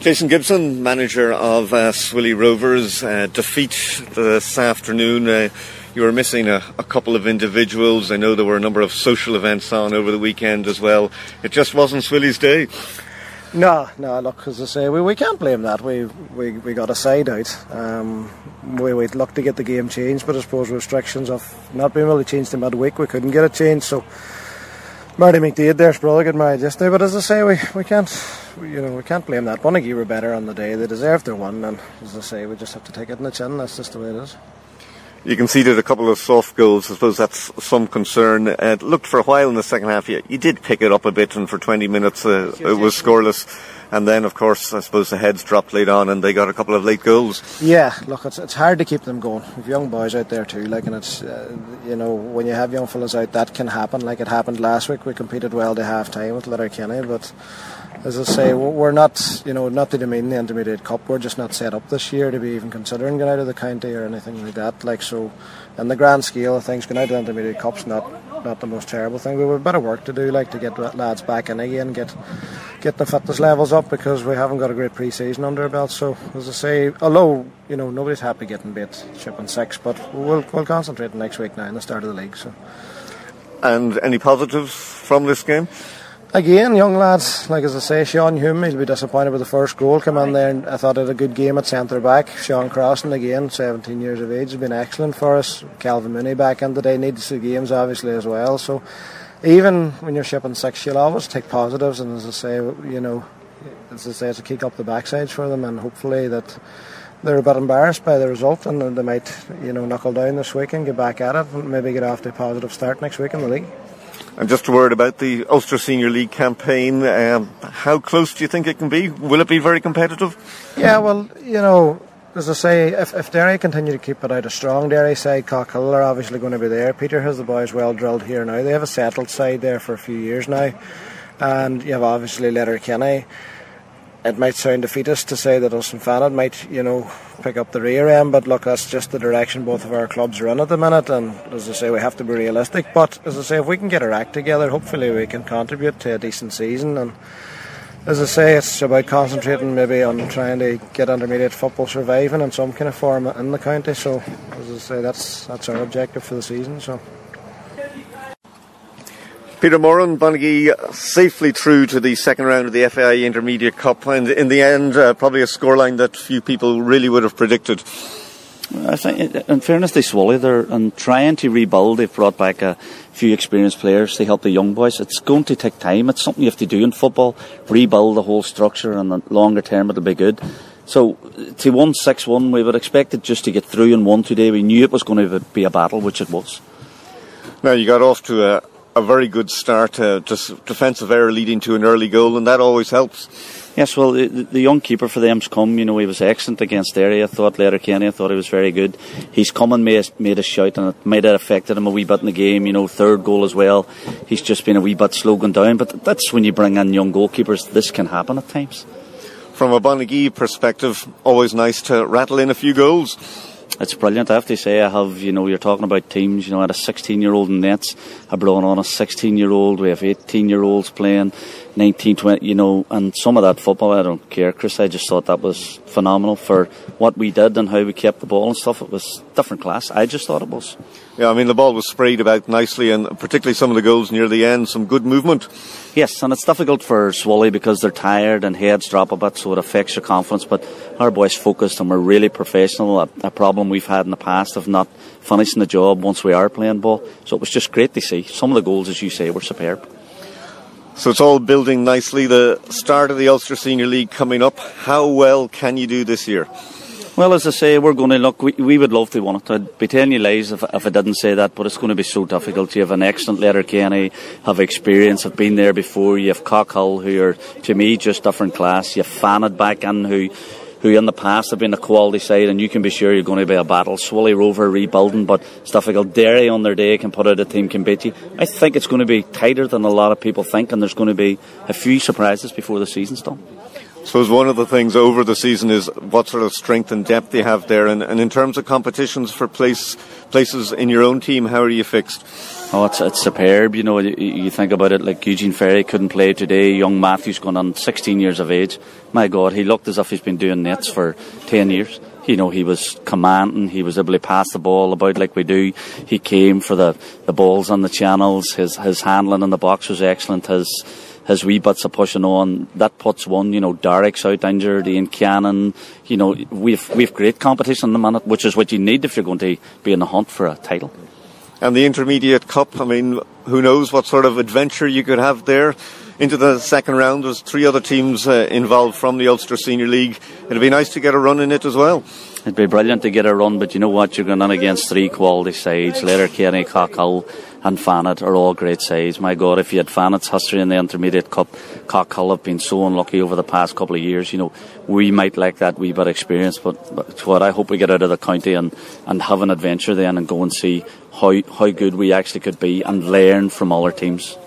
Jason Gibson, manager of Swilly Rovers, defeat this afternoon. You were missing a couple of individuals. I know there were a number of social events on over the weekend as well. It just wasn't Swilly's day. No, look, as I say, we can't blame that. We got a side out. We'd looked to get the game changed, but I suppose restrictions of not being able to change the midweek, we couldn't get it changed. So Marty McDade there's brother got married yesterday, but as I say, we can't blame that. Bunagee were better on the day. They deserved their win, and as I say, we just have to take it in the chin. That's just the way it is. You conceded a couple of soft goals. I suppose that's some concern. It looked for a while in the second half. You did pick it up a bit, and for 20 minutes it was scoreless. And then, of course, I suppose the heads dropped late on, and they got a couple of late goals. Yeah, look, it's hard to keep them going. We've young boys out there too, and it's when you have young fellas out, that can happen. Like it happened last week. We competed well to half time with Letterkenny, but as I say, we're not, not to demean the Intermediate Cup. We're just not set up this year to be even considering going out of the county or anything like that. So, in the grand scale of things, going out of the Intermediate Cup's not the most terrible thing. We have a bit of work to do, to get lads back in again, get the fitness levels up, because we haven't got a great pre-season under our belt. So, as I say, although nobody's happy getting beat shipping 6, but we'll concentrate next week now in the start of the league. So, and any positives from this game? Again, young lads, as I say, Sean Hume, he'll be disappointed with the first goal. Come in there, and I thought he had a good game at centre back. Sean Crossan, again, 17 years of age, has been excellent for us. Calvin Mooney back in today, needs the games obviously as well. So even when you're shipping 6, you'll always take positives, and as I say, it's a kick up the backsides for them, and hopefully that they're a bit embarrassed by the result, and they might, knuckle down this week and get back at it, and maybe get off to a positive start next week in the league. And just a word about the Ulster Senior League campaign. How close do you think it can be? Will it be very competitive? Yeah, well, as I say, if Derry continue to keep it out, a strong Derry side, Cockhill are obviously going to be there. Peter has the boys well drilled here now. They have a settled side there for a few years now. And you have obviously Letterkenny. It might sound defeatist to say that us and Fanad might, pick up the rear end, but look, that's just the direction both of our clubs are in at the minute, and as I say, we have to be realistic. But as I say, if we can get our act together, hopefully we can contribute to a decent season. And as I say, it's about concentrating maybe on trying to get intermediate football surviving in some kind of form in the county. So as I say, that's our objective for the season. So Peter Moran, Bunagee safely through to the second round of the FAI Intermediate Cup, and in the end probably a scoreline that few people really would have predicted. I think, in fairness to Swilly, they're trying to rebuild. They've brought back a few experienced players to help the young boys. It's going to take time. It's something you have to do in football, rebuild the whole structure, and the longer term it'll be good. So to 1-6-1, we would expect it just to get through and won today. We knew it was going to be a battle, which it was. Now you got off to a very good start, just defensive error leading to an early goal, and that always helps. Yes, well, the young keeper for them's come. He was excellent against Derry. I thought Letterkenny, I thought he was very good. He's come and made a shout, and it might have affected him a wee bit in the game. Third goal as well. He's just been a wee bit slow going down, but that's when you bring in young goalkeepers. This can happen at times. From a Bunagee perspective, always nice to rattle in a few goals. It's brilliant, I have to say. I have, you're talking about teams, I had a 16-year-old in nets, I brought on a 16-year-old, we have 18-year-olds playing, 19, 20, and some of that football, I don't care, Chris, I just thought that was phenomenal for what we did and how we kept the ball and stuff. It was different class, I just thought it was. Yeah, the ball was sprayed about nicely, and particularly some of the goals near the end, some good movement. Yes, and it's difficult for Swilly because they're tired and heads drop a bit, so it affects your confidence, but our boys focused and we're really professional. A problem we've had in the past of not finishing the job once we are playing ball, so it was just great to see. Some of the goals, as you say, were superb. So it's all building nicely. The start of the Ulster Senior League coming up. How well can you do this year? Well, as I say, we're going to look. We would love to win it. I'd be telling you lies if I didn't say that, but it's going to be so difficult. You have an excellent Letterkenny, have experience, have been there before. You have Cockhill, who are, to me, just different class. You have Fanad back in, who in the past have been a quality side, and you can be sure you're going to be a battle. Swilly Rover rebuilding, but it's difficult. Derry on their day can put out a team can beat you. I think it's going to be tighter than a lot of people think, and there's going to be a few surprises before the season's done. I suppose one of the things over the season is what sort of strength and depth you have there, and in terms of competitions for places in your own team, how are you fixed? Oh, it's superb. You know, you think about it, like Eugene Ferry couldn't play today. Young Matthew's gone on 16 years of age. My God, he looked as if he's been doing nets for 10 years. You know, he was commanding, he was able to pass the ball about like we do. He came for the balls on the channels. His handling in the box was excellent. His wee bits of pushing on, that puts one. You know, Derek's out injured, Ian Cannon. You know, we've great competition in the minute, which is what you need if you're going to be in the hunt for a title. And the Intermediate Cup, I mean, who knows what sort of adventure you could have there into the second round. There's 3 other teams involved from the Ulster Senior League. It'd be nice to get a run in it as well. It'd be brilliant to get a run, but you know what? You're going on against 3 quality sides. Letterkenny, Cockhull and Fanet are all great sides. My God, if you had Fanet's history in the Intermediate Cup, Cockhull have been so unlucky over the past couple of years. You know, we might like that wee bit of experience, but it's what I hope we get out of the county and have an adventure then and go and see how good we actually could be and learn from other teams.